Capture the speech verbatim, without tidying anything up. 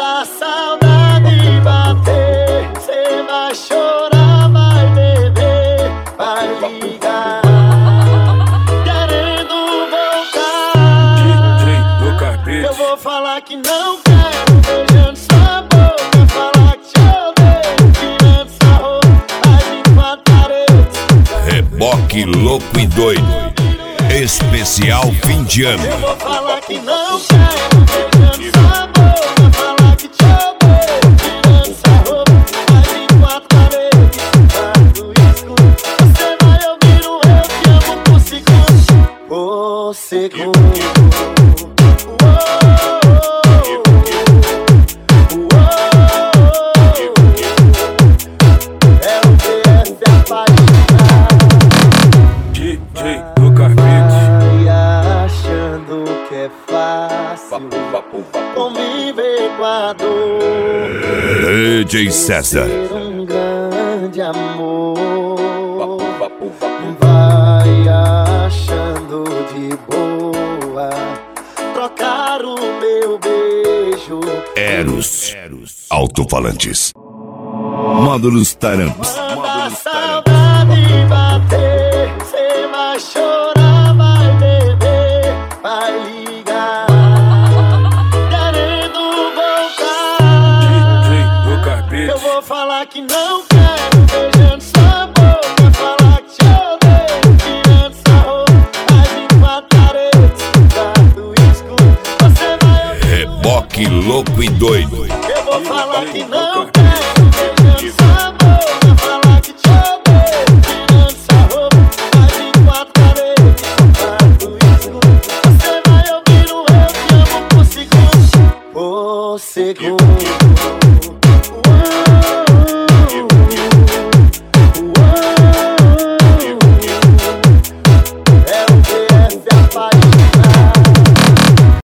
Quando a saudade bater, cê vai chorar, vai beber, vai ligar, querendo voltar. D J do Carpete. Eu vou falar que não quero, beijando sua boca, falar que te odeio, tirando sua roupa, mas em quatro paredes. Reboque louco e doido. Especial fim de ano. Eu vou falar que não quero, beijando sua boca, falar que te odeio, tirando sua roupa, mas em quatro paredes, quarto escuro. Você vai ouvir o eu te amo por segundo, por segundo. D J do Carpete. Achando que é fácil conviver com a dor, D J César. ter um grande amor. Vai achando de boa trocar o meu beijo. Eros. Alto-falantes. Módulos Taramps. Quando a saudade bater, cê vai chorar, vai beber, vai ligar, querendo voltar. D J do Carpete. Eu vou falar que não quero, beijando sua boca, falar que te odeio, tirando sua roupa, mas em quatro paredes, quarto escuro. Você vai ouvir Reboque louco e doido. eu vou falar que não quero, beijando sua boca, falar que te odeio, tirando sua roupa, mas em quatro paredes, quarto escuro. Você vai ouvir o eu te amo por segundo, por segundo.